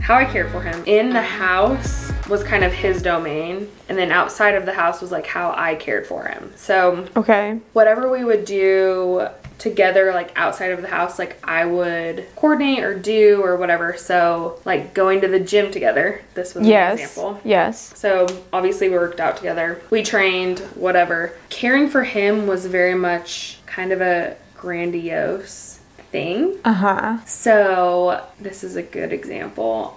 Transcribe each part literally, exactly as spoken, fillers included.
how I cared for him. In the house was kind of his domain, and then outside of the house was like how I cared for him. So okay, whatever we would do together, like outside of the house, like I would coordinate or do or whatever. So like going to the gym together, this was yes. an example. Yes. So obviously we worked out together. We trained, whatever. Caring for him was very much kind of a grandiose thing. Uh-huh. So this is a good example.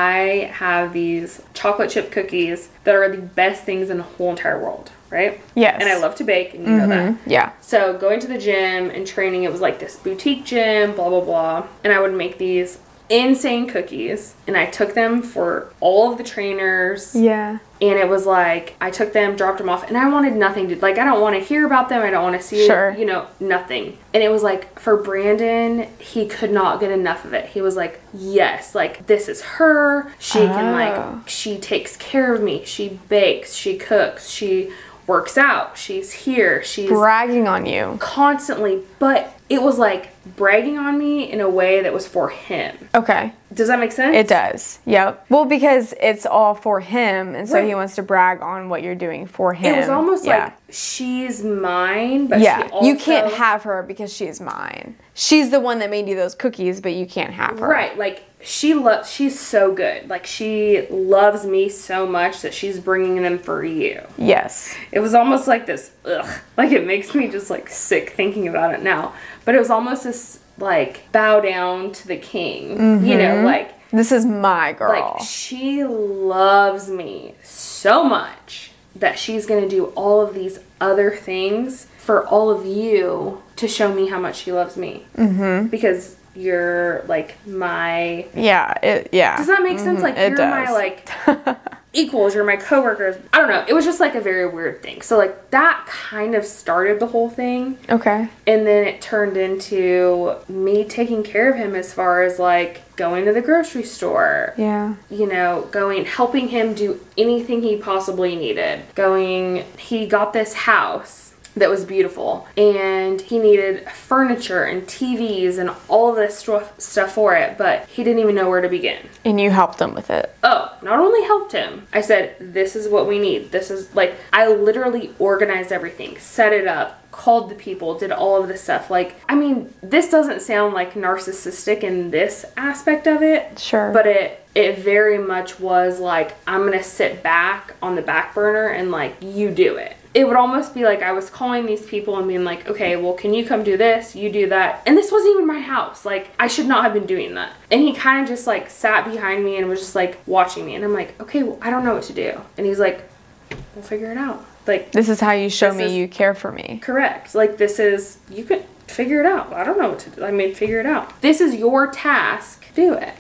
I have these chocolate chip cookies that are the best things in the whole entire world, right? Yes. And I love to bake, and you mm-hmm. know that. Yeah. So going to the gym and training, it was like this boutique gym, blah, blah, blah. And I would make these insane cookies, and I took them for all of the trainers. Yeah. And it was like, I took them, dropped them off, and I wanted nothing to, like, I don't want to hear about them. I don't want to see sure. it, you know, nothing. And it was like, for Brandon, he could not get enough of it. He was like, yes, like, this is her. She oh. can, like, she takes care of me. She bakes, she cooks, she works out. She's here. She's bragging on you. Constantly. But it was like bragging on me in a way that was for him. Okay. Does that make sense? It does. Yep. Well, because it's all for him, and so right. he wants to brag on what you're doing for him. It was almost yeah. like she's mine, but yeah, she also... you can't have her because she's mine. She's the one that made you those cookies, but you can't have her. Right. Like, she loves, she's so good. Like, she loves me so much that she's bringing them for you. Yes. It was almost like this, ugh. Like, it makes me just, like, sick thinking about it now. But it was almost this, like, bow down to the king. Mm-hmm. You know, like... This is my girl. Like, she loves me so much that she's going to do all of these other things for all of you to show me how much she loves me. Mm-hmm. Because you're, like, my... Yeah, it, yeah. Does that make sense? Mm-hmm. Like, it you're does. my, like... equals, you're my coworkers. I don't know. It was just like a very weird thing. So like that kind of started the whole thing. Okay. And then it turned into me taking care of him as far as like going to the grocery store. Yeah. You know, going, helping him do anything he possibly needed. Going, he got this house that was beautiful, and he needed furniture and T Vs and all of this stuff stuff for it, but he didn't even know where to begin. And you helped him with it. Oh, not only helped him, I said, this is what we need. This is, like, I literally organized everything, set it up, called the people, did all of this stuff. Like, I mean, this doesn't sound like narcissistic in this aspect of it. Sure. But it, it very much was like, I'm going to sit back on the back burner and, like, you do it. It would almost be like I was calling these people and being like, okay, well, can you come do this? You do that. And this wasn't even my house. Like, I should not have been doing that. And he kind of just, like, sat behind me and was just, like, watching me. And I'm like, okay, well, I don't know what to do. And he's like, we'll figure it out. Like, this is how you show me is, you care for me. Correct. Like, this is, you could figure it out. I don't know what to do. I mean, figure it out. This is your task. Do it.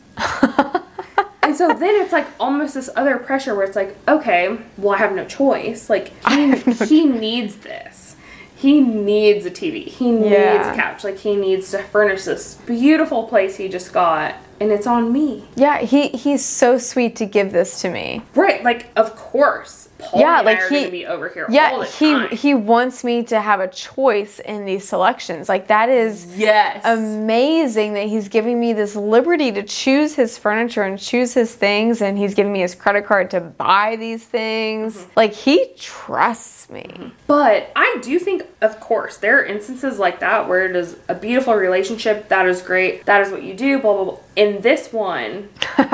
And so then it's like almost this other pressure where it's like, okay, well, I have no choice. Like, he, no he needs this. He needs a T V. He needs yeah. a couch. Like, he needs to furnish this beautiful place he just got. And it's on me. Yeah, he he's so sweet to give this to me. Right, like, of course. Paul yeah, and like I are he, gonna be over here yeah, all the he time. he wants me to have a choice in these selections. Like, that is yes. amazing that he's giving me this liberty to choose his furniture and choose his things, and he's giving me his credit card to buy these things. Mm-hmm. Like, he trusts me. Mm-hmm. But I do think, of course, there are instances like that where it is a beautiful relationship. That is great. That is what you do, blah, blah, blah. In this one...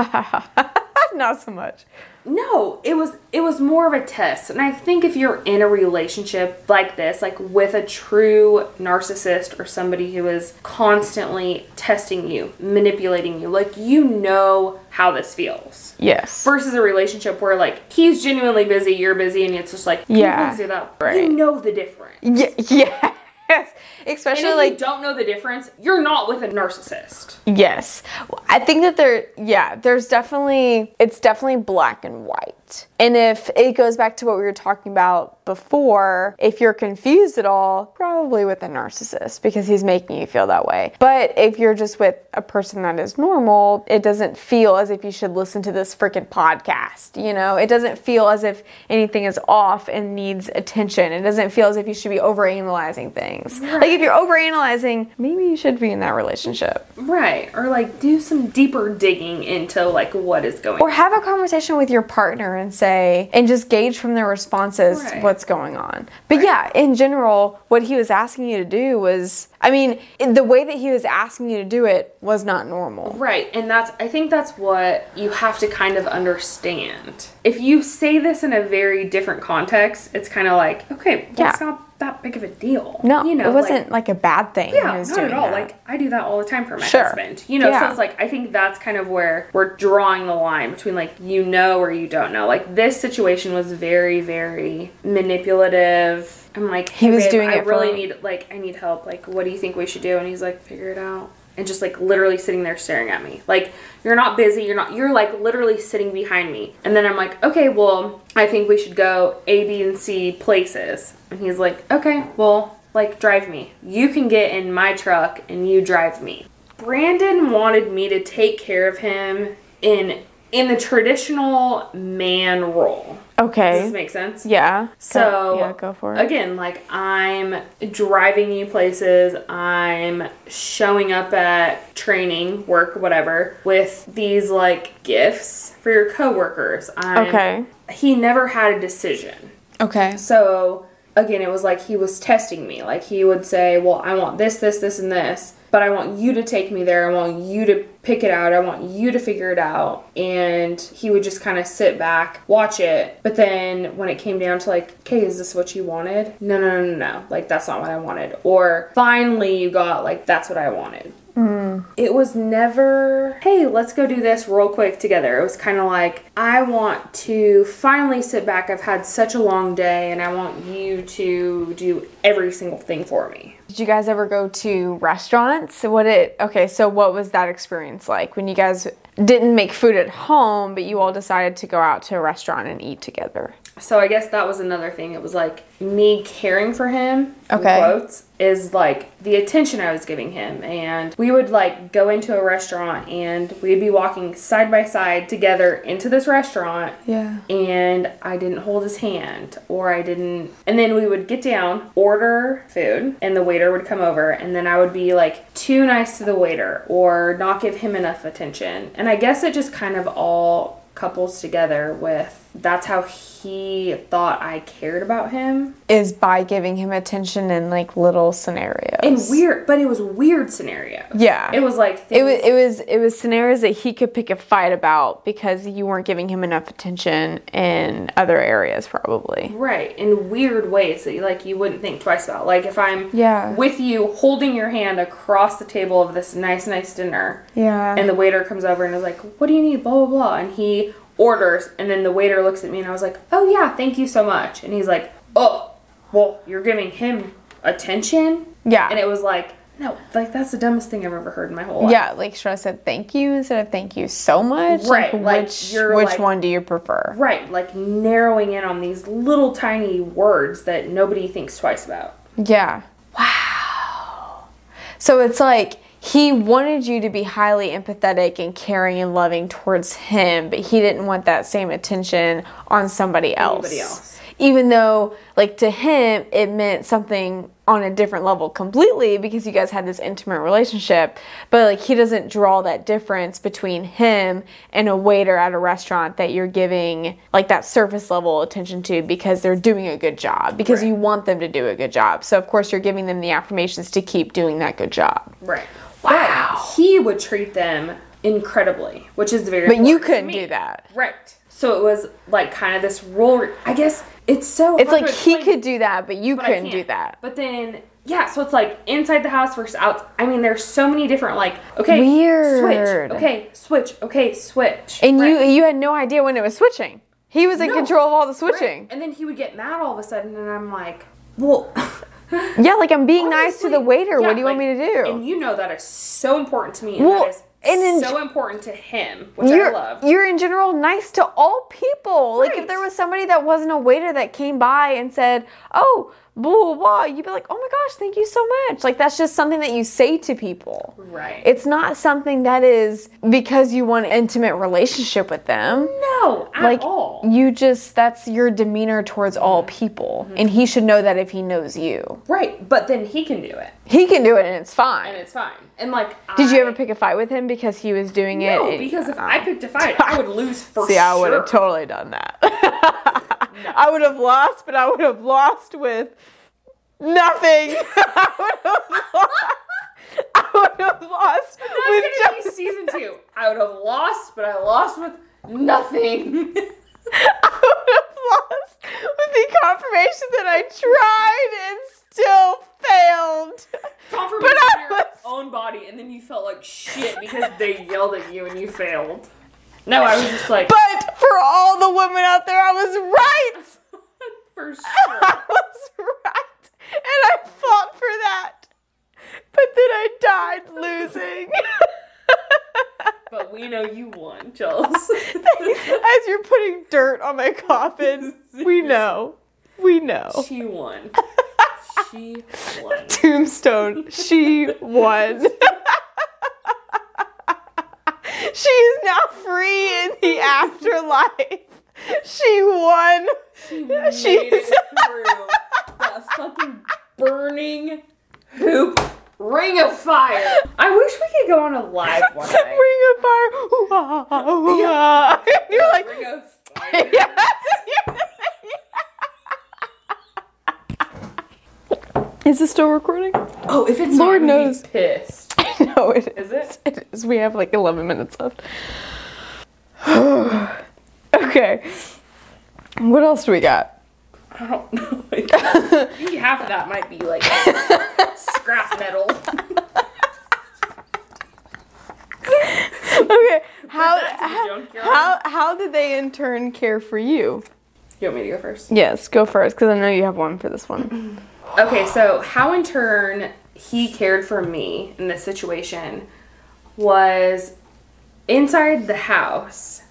Not so much. No, it was it was more of a test. And I think if you're in a relationship like this, like with a true narcissist or somebody who is constantly testing you, manipulating you, like, you know how this feels. Yes. Versus a relationship where, like, he's genuinely busy, you're busy, and it's just like, can yeah, you please do that? right. You know the difference. Yeah, yeah. Yes, especially and if like you don't know the difference, you're not with a narcissist. Yes, I think that there, yeah, there's definitely, it's definitely black and white. And if it goes back to what we were talking about before, if you're confused at all, probably with a narcissist because he's making you feel that way. But if you're just with a person that is normal, it doesn't feel as if you should listen to this freaking podcast, you know? It doesn't feel as if anything is off and needs attention. It doesn't feel as if you should be overanalyzing things. Right. Like if you're overanalyzing, maybe you should be in that relationship. Right. Or like do some deeper digging into like what is going on. Or have a conversation with your partner and say, and just gauge from their responses right. what's going on. But right. yeah, in general, what he was asking you to do was, I mean, the way that he was asking you to do it was not normal. Right. And that's, I think that's what you have to kind of understand. If you say this in a very different context, it's kind of like, okay, well, yeah. it's not that big of a deal. No, you know, it wasn't like, like a bad thing. Yeah, he was not doing at all. that. Like, I do that all the time for my sure. husband. You know, yeah. so it's like, I think that's kind of where we're drawing the line between like, you know or you don't know. Like, this situation was very, very manipulative. I'm like, hey, he was babe, doing I it really for... need, like, I need help. Like, what do you think we should do? And he's like, figure it out. And just like literally sitting there staring at me. Like, you're not busy. You're not, you're like literally sitting behind me. And then I'm like, okay, well, I think we should go A, B, and C places. And he's like, okay, well, like, drive me. You can get in my truck and you drive me. Brandon wanted me to take care of him in in the traditional man role. Okay. Does this make sense? Yeah. So, go, yeah, go for it. Again, like, I'm driving you places, I'm showing up at training, work, whatever, with these, like, gifts for your coworkers. I'm, okay. He never had a decision. Okay. So, again, it was like he was testing me. Like, he would say, well, I want this, this, this, and this, but I want you to take me there. I want you to pick it out. I want you to figure it out. And he would just kind of sit back, watch it. But then when it came down to like, okay, is this what you wanted? No, no, no, no, no. Like, that's not what I wanted. Or finally you got like, that's what I wanted. Mm. It was never, hey, let's go do this real quick together. It was kind of like, I want to finally sit back. I've had such a long day and I want you to do every single thing for me. Did you guys ever go to restaurants? What it, okay, so what was that experience like when you guys didn't make food at home, but you all decided to go out to a restaurant and eat together? So I guess that was another thing. It was like me caring for him, okay. in quotes, is like the attention I was giving him. And we would like go into a restaurant and we'd be walking side by side together into this restaurant. Yeah. And I didn't hold his hand or I didn't. And then we would get down, order food, and the waiter would come over. And then I would be like too nice to the waiter or not give him enough attention. And I guess it just kind of all couples together with that's how he thought I cared about him. Is by giving him attention in like little scenarios. In weird, but it was weird scenarios. Yeah. It was like things. It was it was it was scenarios that he could pick a fight about because you weren't giving him enough attention in other areas probably. Right. In weird ways that you like you wouldn't think twice about. Like if I'm yeah. with you holding your hand across the table of this nice, nice dinner. Yeah. And the waiter comes over and is like, what do you need? Blah, blah, blah. And he orders, and then the waiter looks at me and I was like, oh yeah, thank you so much. And he's like, oh, well, you're giving him attention? Yeah. And it was like, no, like that's the dumbest thing I've ever heard in my whole life. Yeah, like should I have said thank you instead of thank you so much? Right. Like, Like, which you're which like, one do you prefer? Right, like narrowing in on these little tiny words that nobody thinks twice about. Yeah. Wow. So it's like he wanted you to be highly empathetic and caring and loving towards him, but he didn't want that same attention on somebody else. Anybody else. Even though, like, to him, it meant something on a different level completely because you guys had this intimate relationship. But, like, he doesn't draw that difference between him and a waiter at a restaurant that you're giving, like, that surface level attention to because they're doing a good job. Because right. you want them to do a good job. So, of course, you're giving them the affirmations to keep doing that good job. Right. Wow. But he would treat them incredibly, which is very But you couldn't do that. Right. So it was like kind of this role. I guess it's so It's hard like to he explain, could do that, but you but couldn't do that. But then, yeah, so it's like inside the house versus out. I mean, there's so many different, like, okay, Weird. switch, okay, switch, okay, switch. And right. you you had no idea when it was switching. He was in No. control of all the switching. Right. And then he would get mad all of a sudden, and I'm like, well... Yeah, like I'm being Honestly, nice to the waiter. yeah, what do you like, want me to do? And you know that is so important to me. And Well, that is And in, so important to him, which you're, I love. You're in general nice to all people. Like Right. if there was somebody that wasn't a waiter that came by and said, oh, blah, blah, blah, you'd be like, oh my gosh, thank you so much. Like that's just something that you say to people. Right. It's not something that is because you want an intimate relationship with them. No, at Like all. you just, that's your demeanor towards all people. Mm-hmm. And he should know that if he knows you. Right, but then he can do it, He can do it and it's fine. and it's fine. And like, Did I, you ever pick a fight with him because he was doing it? No, and- because if oh. I picked a fight, I would lose for See, sure. I would have totally done that. I would have lost, but I would have lost with nothing. I would have lost, I would have lost That's with gonna just, be season two. I would have lost, but I lost with nothing. I would have lost with the confirmation that I tried and still failed. Confirmation But I of your was- own body, and then you felt like shit because they yelled at you and you failed. No, I was just like, But for all the women out there, I was right. for sure. I was right. And I fought for that. But then I died losing. But we know you won, Chels. As you're putting dirt on my coffin, we know. We know. She won. She won. Tombstone, she won. She is now free in the afterlife. She won. She made She it through that fucking burning hoop ring of fire. I wish we could go on a live one night. Ring of fire. Ooh, ah, ah, ooh, ah. And you're like, Ring of fire. Is this still recording? Oh, if it's Lord not, I'm gonna knows. be pissed. No, it Is is. it? It is. We have like eleven minutes left. Okay. What else do we got? I don't know. I think half of that might be like scrap metal. Okay. How that to the how, junkyard. how how did they in turn care for you? You want me to go first? Yes, go first because I know you have one for this one. Okay, so how in turn he cared for me in this situation was inside the house.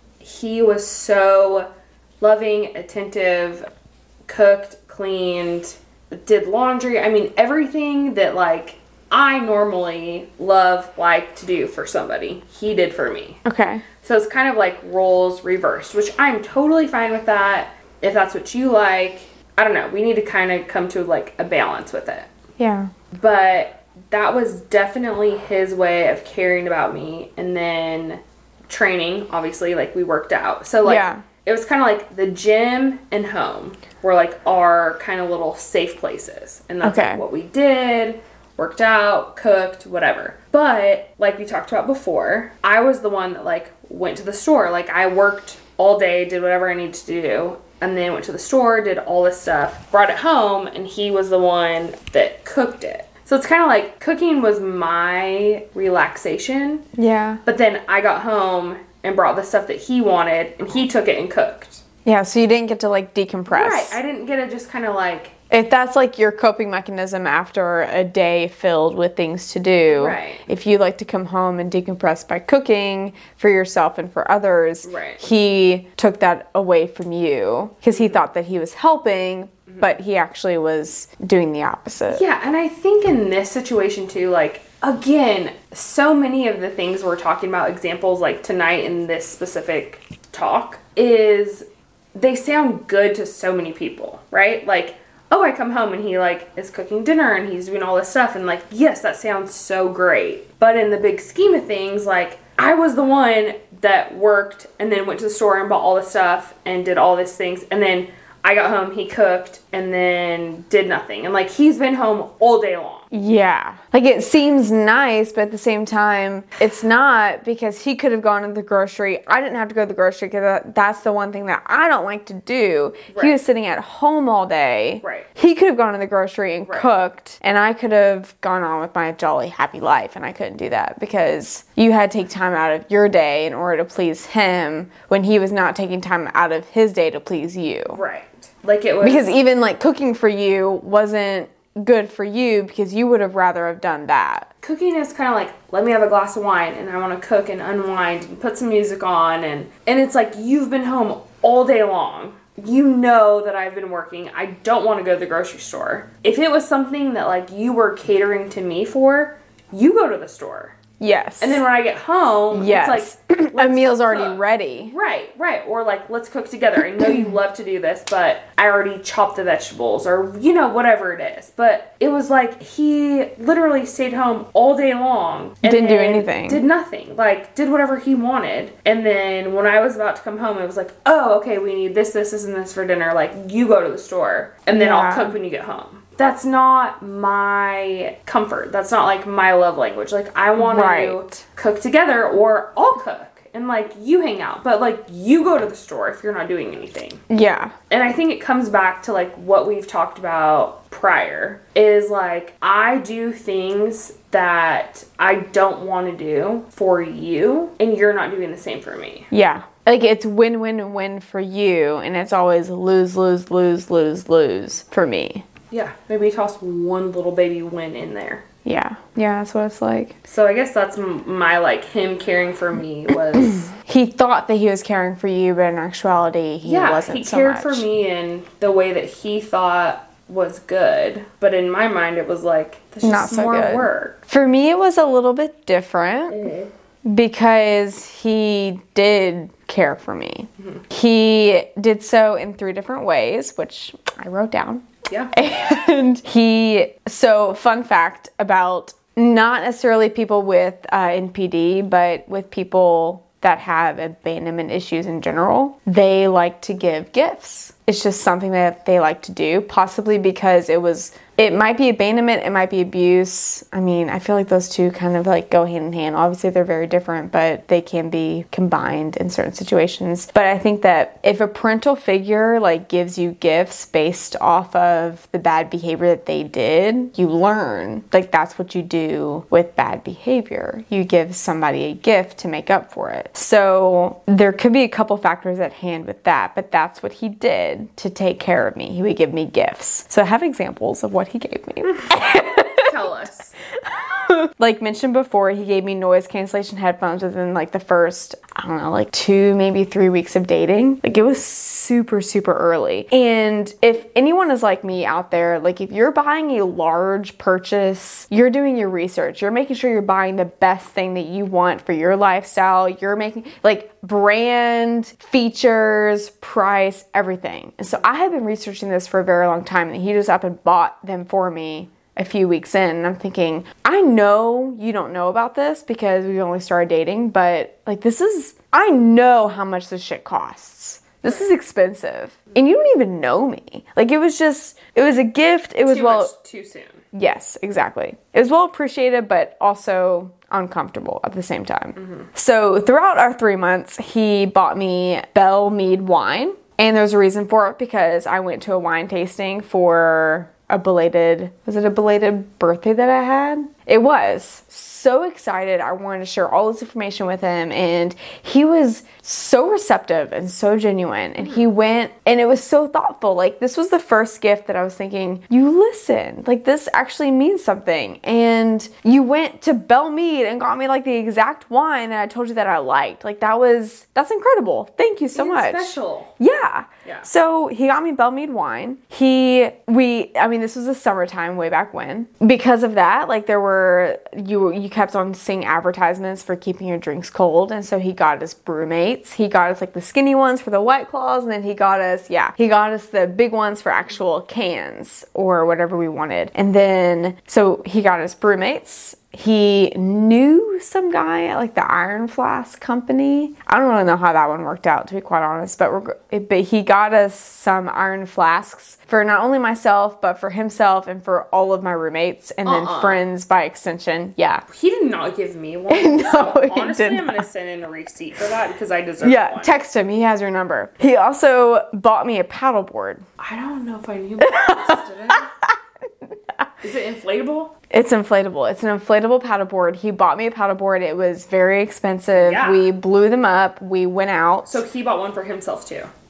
He was so loving, attentive, cooked, cleaned, did laundry. I mean, everything that like I normally love, like to do for somebody, he did for me. Okay. So it's kind of like roles reversed, which I'm totally fine with that. If that's what you like, I don't know. We need to kind of come to like a balance with it. Yeah. But that was definitely his way of caring about me. And then training, obviously, like we worked out. So like Yeah. it was kind of like the gym and home were like our kind of little safe places. And that's Okay. like what we did. Worked out, cooked, whatever. But like we talked about before, I was the one that like went to the store. Like I worked all day, did whatever I needed to do, and then went to the store, did all this stuff, brought it home, and he was the one that cooked it. So it's kind of like cooking was my relaxation, Yeah. but then I got home and brought the stuff that he wanted, and he took it and cooked. Yeah, so you didn't get to like decompress. Right. I didn't get to just kind of like, If that's like your coping mechanism after a day filled with things to do, Right. if you like to come home and decompress by cooking for yourself and for others, Right. he took that away from you because he thought that he was helping, but he actually was doing the opposite. yeah, and I think in this situation too, like, again, so many of the things we're talking about, examples like tonight in this specific talk, is they sound good to so many people, right? Like, oh, I come home and he like is cooking dinner and he's doing all this stuff, and like, yes, that sounds so great. But in the big scheme of things, like, I was the one that worked and then went to the store and bought all this stuff and did all these things, and then I got home, he cooked, and then did nothing. And like, he's been home all day long. Yeah. Like it seems nice, but at the same time, it's not, because he could have gone to the grocery. I didn't have to go to the grocery because that's the one thing that I don't like to do. Right. He was sitting at home all day. Right. He could have gone to the grocery and Right. cooked, and I could have gone on with my jolly happy life, and I couldn't do that because you had to take time out of your day in order to please him when he was not taking time out of his day to please you. Right. Like, it was... Because even like cooking for you wasn't good for you because you would have rather have done that. Cooking is kind of like, let me have a glass of wine and I want to cook and unwind and put some music on. And, and it's like, you've been home all day long. You know that I've been working. I don't want to go to the grocery store. If it was something that like you were catering to me for, you go to the store. Yes. And then when I get home, yes. it's like, a meal's cook. already ready. Right, right. Or like, let's cook together. I know you love to do this, but I already chopped the vegetables or, you know, whatever it is. But it was like he literally stayed home all day long. And didn't do anything. Did nothing. Like, did whatever he wanted. And then when I was about to come home, it was like, oh, okay, we need this, this, this, and this for dinner. Like, you go to the store and then yeah. I'll cook when you get home. That's not my comfort. That's not like my love language. Like, I want right. to cook together or I'll cook and like you hang out, but like you go to the store if you're not doing anything. Yeah. And I think it comes back to like what we've talked about prior is like, I do things that I don't want to do for you and you're not doing the same for me. Yeah. Like, it's win-win-win for you and it's always lose, lose, lose, lose, lose for me. Yeah, maybe toss one little baby win in there. Yeah, yeah, that's what it's like. So I guess that's m- my, like, him caring for me was... he thought that he was caring for you, but in actuality, he yeah, wasn't so cared much. for me in the way that he thought was good. But in my mind, it was like, this is not so more good. work. For me, it was a little bit different mm-hmm. because he did care for me. Mm-hmm. He did so in three different ways, which I wrote down. Yeah. And he, so fun fact about not necessarily people with uh, N P D, but with people that have abandonment issues in general, they like to give gifts. It's just something that they like to do, possibly because it was, it might be abandonment, it might be abuse. I mean, I feel like those two kind of like go hand in hand. Obviously, they're very different, but they can be combined in certain situations. But I think that if a parental figure like gives you gifts based off of the bad behavior that they did, you learn. Like, that's what you do with bad behavior. You give somebody a gift to make up for it. So there could be a couple factors at hand with that, but that's what he did to take care of me. He would give me gifts. So I have examples of what he gave me. Tell us. Like mentioned before, he gave me noise cancellation headphones within like the first, I don't know, like two, maybe three weeks of dating. Like, it was super, super early. And if anyone is like me out there, like if you're buying a large purchase, you're doing your research. You're making sure you're buying the best thing that you want for your lifestyle. You're making like brand, features, price, everything. And so I have been researching this for a very long time, and he just up and bought them for me a few weeks in, and I'm thinking, I know you don't know about this because we only started dating, but like, this is, I know how much this shit costs. This is expensive. And you don't even know me. Like, it was just, it was a gift. It was too well, much too soon. Yes, exactly. It was well appreciated, but also uncomfortable at the same time. Mm-hmm. So throughout our three months, he bought me Belle Mead wine. And there's a reason for it, because I went to a wine tasting for a belated, was it a belated birthday that I had? It was. So excited. I wanted to share all this information with him, and he was so receptive and so genuine, and he went, and it was so thoughtful. Like, this was the first gift that I was thinking, you listen, like, this actually means something. And you went to Belle Mead and got me like the exact wine that I told you that I liked. Like, that was, that's incredible. Thank you so Being much. Special. Yeah. Yeah. So he got me Belle Mead wine. He, we, I mean, this was the summertime way back when. Because of that, like, there were, you, you kept on seeing advertisements for keeping your drinks cold. And so he got us Brewmates. He got us like the skinny ones for the White Claws. And then he got us, yeah, he got us the big ones for actual cans or whatever we wanted. And then, so he got us Brewmates. He knew some guy at like the Iron Flask company. I don't really know how that one worked out, to be quite honest, but, we're, but he got us some Iron Flasks for not only myself, but for himself and for all of my roommates, and then uh-uh. friends by extension. Yeah. He did not give me one. No, so he honestly, did I'm going to send in a receipt for that because I deserve yeah, one. Yeah, text him. He has your number. He also bought me a paddleboard. I don't know if I knew about this, did I? Is it inflatable? It's inflatable. It's an inflatable paddleboard. He bought me a paddleboard. It was very expensive. Yeah. We blew them up. We went out. So he bought one for himself too?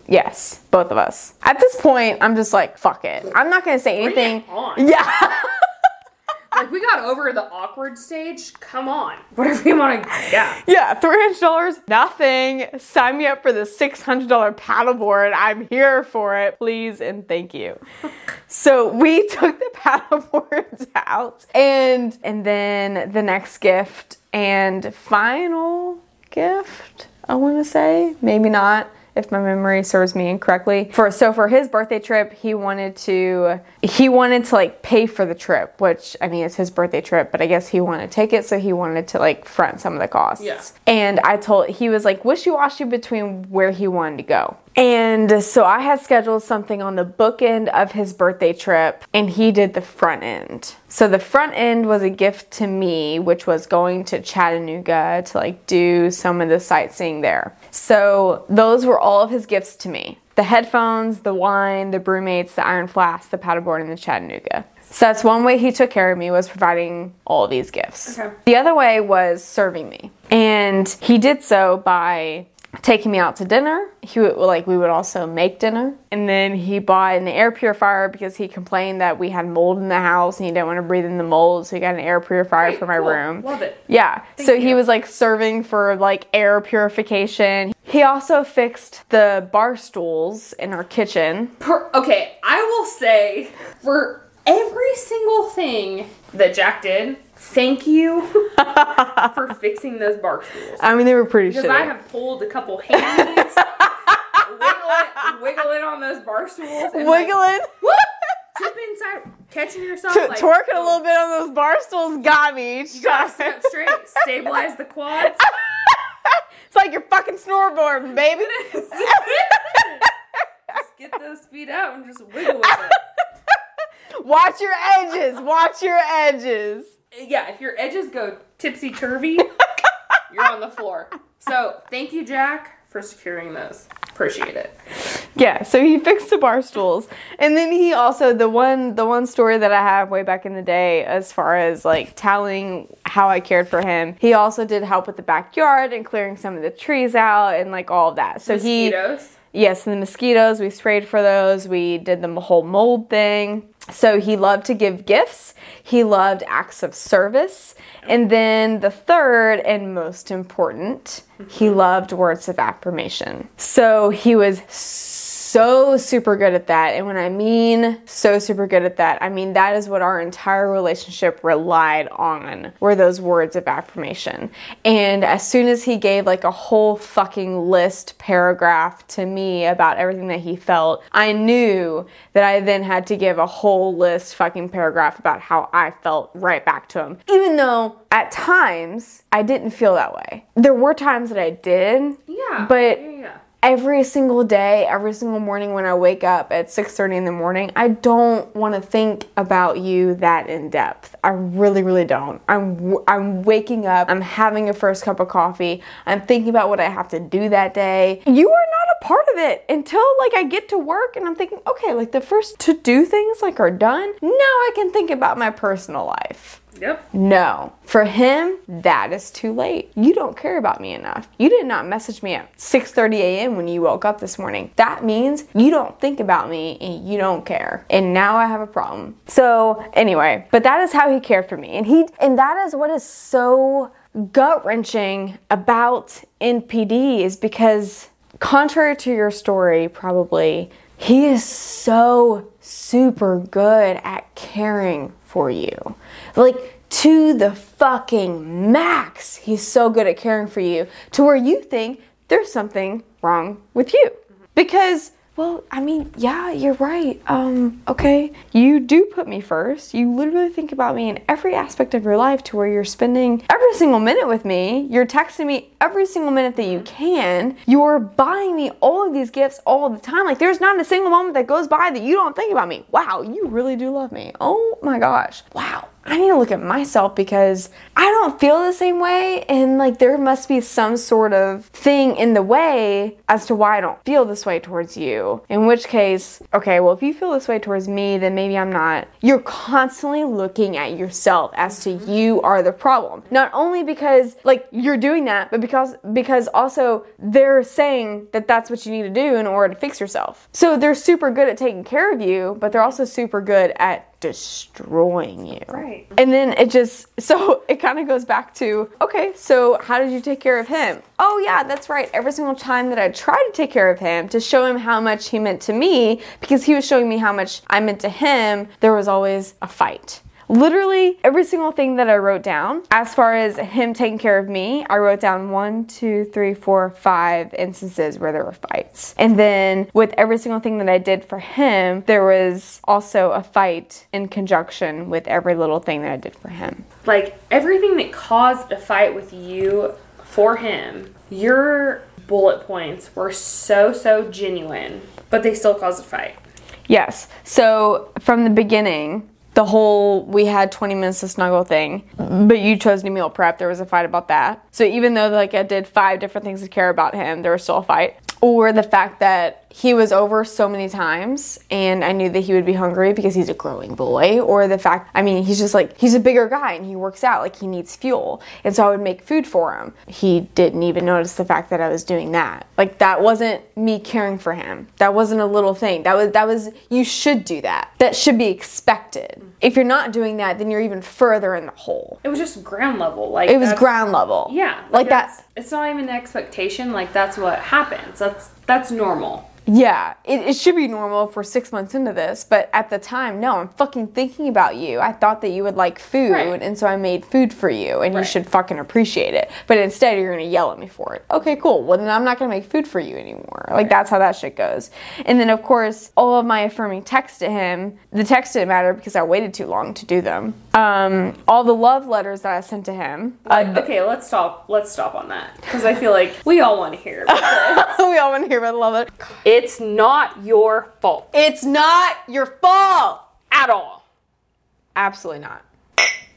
Yes, both of us. At this point, I'm just like, fuck it. I'm not gonna say anything. Bring it on. Yeah. Like, we got over the awkward stage. Come on. Whatever you want to, yeah. Yeah, three hundred dollars, nothing. Sign me up for the six hundred dollars paddleboard. I'm here for it. Please and thank you. So we took the paddleboards out. And, and then the next gift and final gift, I want to say. Maybe not, if my memory serves me incorrectly. For so for his birthday trip, he wanted to he wanted to like pay for the trip, which I mean it's his birthday trip, but I guess he wanted to take it, so he wanted to like front some of the costs. Yeah. And I told he was like wishy-washy between where he wanted to go. And so I had scheduled something on the book end of his birthday trip, and he did the front end. So the front end was a gift to me, which was going to Chattanooga to like do some of the sightseeing there. So those were all of his gifts to me. The headphones, the wine, the brewmates, the iron flask, the paddleboard, and the Chattanooga. So that's one way he took care of me, was providing all of these gifts. Okay. The other way was serving me. And he did so by taking me out to dinner. He would, like, we would also make dinner. And then he bought an air purifier because he complained that we had mold in the house and he didn't want to breathe in the mold. So he got an air purifier Great, for my cool. room. Love it. Yeah. Thank so you. he was like serving for like air purification. He also fixed the bar stools in our kitchen. Per- okay, I will say, for every single thing that Jack did, thank you for fixing those bar stools. I mean, they were pretty Because shitty. I have pulled a couple handies, wiggling, wiggling on those bar stools. And Wiggling. Like, whoop, tip inside, catching yourself. T- like, twerking a little bit on those bar stools got me each You gotta time. sit up straight, stabilize the quads. It's like you're fucking snowboarding, baby. Just get those feet out and just wiggle with it. Watch your edges. Watch your edges. Yeah, if your edges go tipsy-turvy, you're on the floor. So, thank you, Jack, for securing those. Appreciate it. Yeah, so he fixed the bar stools. And then he also, the one the one story that I have way back in the day as far as like telling how I cared for him, he also did help with the backyard and clearing some of the trees out and like all of that. So Mosquitoes. he Yes, and the mosquitoes, we sprayed for those. We did the whole mold thing. So he loved to give gifts. He loved acts of service. And then the third and most important, he loved words of affirmation. So he was so super good at that. And when I mean so super good at that, I mean that is what our entire relationship relied on, were those words of affirmation. And as soon as he gave like a whole fucking list paragraph to me about everything that he felt, I knew that I then had to give a whole list fucking paragraph about how I felt right back to him. Even though at times I didn't feel that way. There were times that I did. Yeah. But yeah, yeah. every single day, every single morning when I wake up at six thirty in the morning, I don't want to think about you that in depth. I really, really don't. I'm I'm waking up, I'm having a first cup of coffee, I'm thinking about what I have to do that day. You are not a part of it until like I get to work and I'm thinking, okay, like the first to do things like are done. Now I can think about my personal life. Yep. No. For him, that is too late. You don't care about me enough. You did not message me at six thirty a.m. when you woke up this morning. That means you don't think about me and you don't care. And now I have a problem. So anyway, but that is how he cared for me. And he and that is what is so gut-wrenching about N P D, is because contrary to your story, probably, he is so super good at caring for you. Like, to the fucking max. He's so good at caring for you to where you think there's something wrong with you. Because, well, I mean, yeah, you're right. Um, okay. You do put me first. You literally think about me in every aspect of your life to where you're spending every single minute with me. You're texting me every single minute that you can. You're buying me all of these gifts all the time. Like, there's not a single moment that goes by that you don't think about me. Wow, you really do love me. Oh my gosh. Wow. I need to look at myself because I don't feel the same way, and like there must be some sort of thing in the way as to why I don't feel this way towards you. In which case, okay, well, if you feel this way towards me, then maybe I'm not. You're constantly looking at yourself as to you are the problem. Not only because like you're doing that, but because because also they're saying that that's what you need to do in order to fix yourself. So they're super good at taking care of you, but they're also super good at destroying you. Right. And then it just, so it kind of goes back to, okay, so how did you take care of him? Oh yeah, that's right. Every single time that I tried to take care of him to show him how much he meant to me, because he was showing me how much I meant to him, there was always a fight. Literally every single thing that I wrote down, as far as him taking care of me, I wrote down one, two, three, four, five instances where there were fights. And then with every single thing that I did for him, there was also a fight in conjunction with every little thing that I did for him. Like everything that caused a fight with you for him, your bullet points were so, so genuine, but they still caused a fight. Yes. So from the beginning, the whole we had twenty minutes to snuggle thing, but you chose to meal prep, there was a fight about that. So even though like I did five different things to care about him, there was still a fight. Or the fact that he was over so many times and I knew that he would be hungry because he's a growing boy. Or the fact, I mean, he's just like, he's a bigger guy and he works out, like he needs fuel. And so I would make food for him. He didn't even notice the fact that I was doing that. Like that wasn't me caring for him. That wasn't a little thing. That was, that was, you should do that. That should be expected. If you're not doing that, then you're even further in the hole. It was just ground level. Like it was ground level. Yeah. Like, like that. It's not even an expectation. Like that's what happens. That's, that's normal. Yeah, it, it should be normal for six months into this, but at the time, no, I'm fucking thinking about you. I thought that you would like food, right. And so I made food for you, and right. You should fucking appreciate it. But instead, you're gonna yell at me for it. Okay, cool. Well, then I'm not gonna make food for you anymore. Like, right. That's how that shit goes. And then, of course, all of my affirming texts to him, the text didn't matter because I waited too long to do them. Um, all the love letters that I sent to him. Like, uh, okay, let's stop. Let's stop on that because I feel like we all want to hear about this. We all want to hear about the love letter. It's not your fault. It's not your fault At all. Absolutely not.